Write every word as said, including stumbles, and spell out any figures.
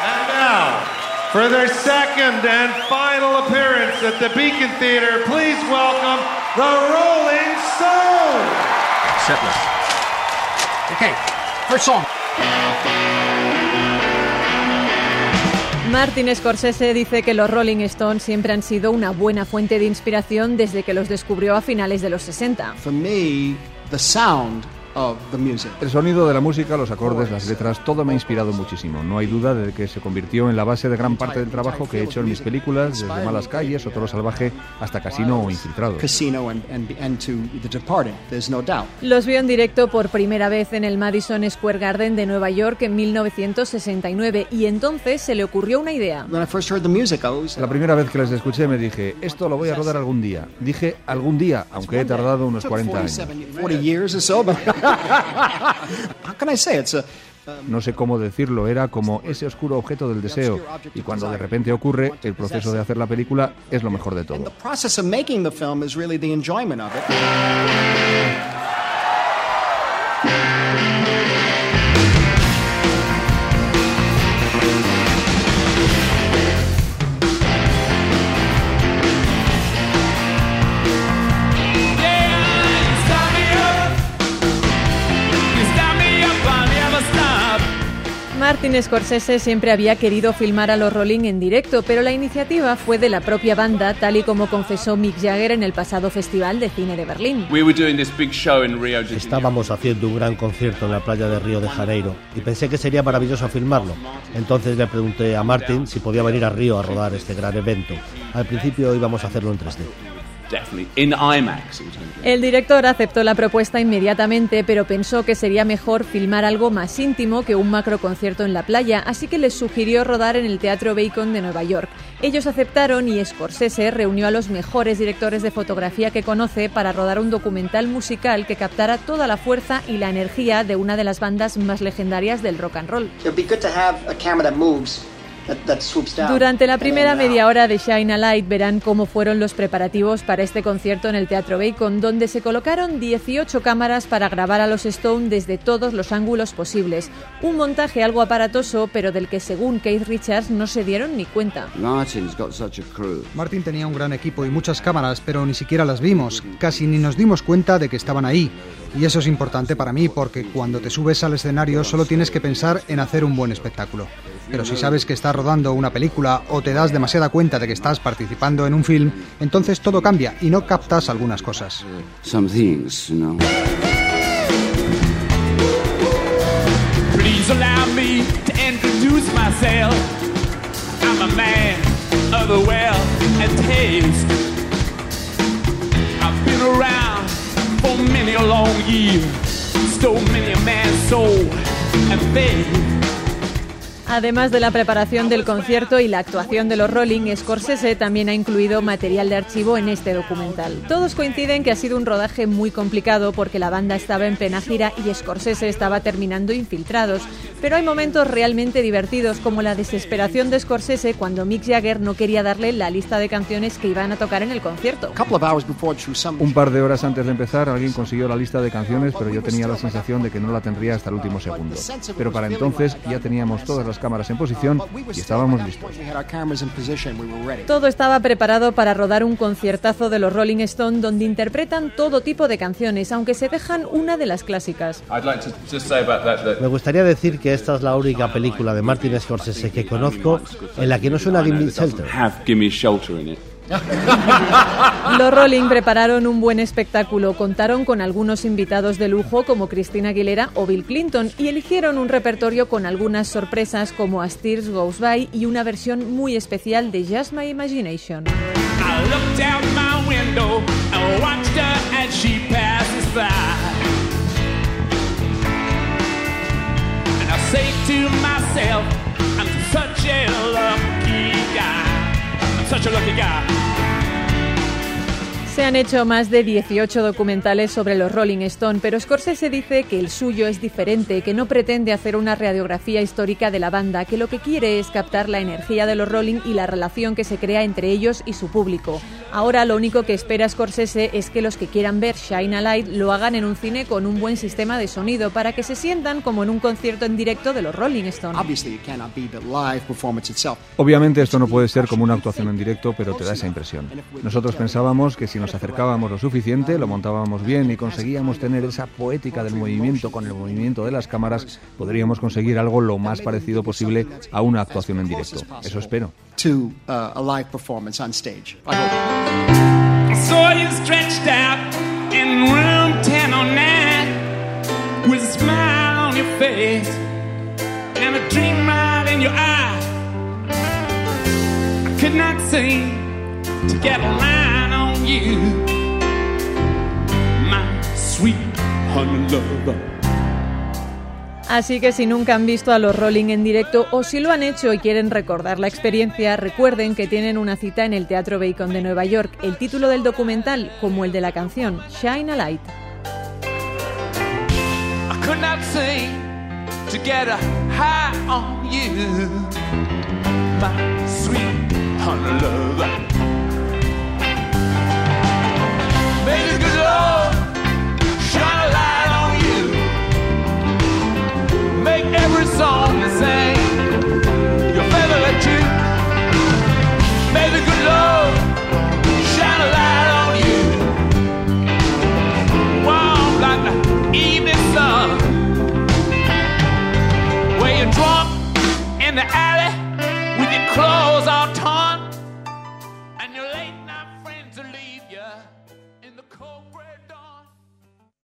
And now, for their second and final appearance at the Beacon Theatre, please welcome the Rolling Stones. Setlist. Okay, first song. Martin Scorsese dice que los Rolling Stones siempre han sido una buena fuente de inspiración desde que los descubrió a finales de los sesenta. For me, the sound of the music. El sonido de la música, los acordes, las letras, todo me ha inspirado muchísimo. No hay duda de que se convirtió en la base de gran parte del trabajo que he hecho en mis películas, desde Malas Calles o Toro Salvaje hasta Casino o Infiltrados. Casino and, and, and to The Departed, there's no doubt. Los vio en directo por primera vez en el Madison Square Garden de Nueva York en mil novecientos sesenta y nueve y entonces se le ocurrió una idea. When I first heard the music, I was, La primera vez que les escuché me dije, esto lo voy a rodar algún día. Dije algún día, aunque he tardado unos cuarenta años. forty years or so, but how can I say it's a No sé cómo decirlo, era como ese oscuro objeto del deseo, y cuando de repente ocurre, el proceso de hacer la película es lo mejor de todo. the process of making the film is really the enjoyment of it. Martin Scorsese siempre había querido filmar a los Rolling en directo, pero la iniciativa fue de la propia banda, tal y como confesó Mick Jagger en el pasado Festival de Cine de Berlín. Estábamos haciendo un gran concierto en la playa de Río de Janeiro y pensé que sería maravilloso filmarlo. Entonces le pregunté a Martin si podía venir a Río a rodar este gran evento. Al principio íbamos a hacerlo en tres D. El director aceptó la propuesta inmediatamente, pero pensó que sería mejor filmar algo más íntimo que un macro concierto en la playa, así que les sugirió rodar en el Teatro Beacon de Nueva York. Ellos aceptaron y Scorsese reunió a los mejores directores de fotografía que conoce para rodar un documental musical que captara toda la fuerza y la energía de una de las bandas más legendarias del rock and roll. Durante la primera media hora de Shine a Light verán cómo fueron los preparativos para este concierto en el Teatro Beacon, donde se colocaron dieciocho cámaras para grabar a los Stones desde todos los ángulos posibles. Un montaje algo aparatoso, pero del que según Keith Richards no se dieron ni cuenta. Martin tenía un gran equipo y muchas cámaras, pero ni siquiera las vimos. Casi ni nos dimos cuenta de que estaban ahí. Y eso es importante para mí porque cuando te subes al escenario solo tienes que pensar en hacer un buen espectáculo. Pero si sabes que estás rodando una película o te das demasiada cuenta de que estás participando en un film, entonces todo cambia y no captas algunas cosas. Some things, you know. Please allow me to introduce myself. I'm a man of the wealth and taste. I've been around for many a long year, stole many a man's soul and faith. Además de la preparación del concierto y la actuación de los Rolling, Scorsese también ha incluido material de archivo en este documental. Todos coinciden que ha sido un rodaje muy complicado porque la banda estaba en plena gira y Scorsese estaba terminando Infiltrados, pero hay momentos realmente divertidos como la desesperación de Scorsese cuando Mick Jagger no quería darle la lista de canciones que iban a tocar en el concierto. Un par de horas antes de empezar alguien consiguió la lista de canciones, pero yo tenía la sensación de que no la tendría hasta el último segundo. Pero para entonces ya teníamos todas las cámaras en posición y estábamos listos. Todo estaba preparado para rodar un conciertazo de los Rolling Stones donde interpretan todo tipo de canciones, aunque se dejan una de las clásicas. Me gustaría decir que esta es la única película de Martin Scorsese que conozco en la que no suena Gimme Shelter. Los Rolling prepararon un buen espectáculo, contaron con algunos invitados de lujo como Christina Aguilera o Bill Clinton y eligieron un repertorio con algunas sorpresas como As Tears Goes By y una versión muy especial de Just My Imagination. I looked out my window and watched her as she passes by. And I say to myself, I'm such a lucky guy. I'm such a lucky guy. Se han hecho más de dieciocho documentales sobre los Rolling Stone, pero Scorsese dice que el suyo es diferente, que no pretende hacer una radiografía histórica de la banda, que lo que quiere es captar la energía de los Rolling y la relación que se crea entre ellos y su público. Ahora lo único que espera Scorsese es que los que quieran ver Shine a Light lo hagan en un cine con un buen sistema de sonido para que se sientan como en un concierto en directo de los Rolling Stones. Obviamente esto no puede ser como una actuación en directo, pero te da esa impresión. Nosotros pensábamos que si nos acercábamos lo suficiente, lo montábamos bien y conseguíamos tener esa poética del movimiento con el movimiento de las cámaras, podríamos conseguir algo lo más parecido posible a una actuación en directo. Eso espero. To uh, a live performance on stage. I hope. I saw you stretched out in room ten oh nine with a smile on your face and a dream right in your eye. I could not seem to get a line on you, my sweet honey lover. Así que si nunca han visto a los Rolling en directo o si lo han hecho y quieren recordar la experiencia, recuerden que tienen una cita en el Teatro Bacon de Nueva York. El título del documental, como el de la canción, Shine a Light. I could not seem to get a high on you, my sweet honey lover. Baby, good Lord, shine a light on you. Make every song the same, your favorite tune. Baby, good Lord, shine a light on you. Warm like the evening sun. Where you're drunk in the alley with your clothes on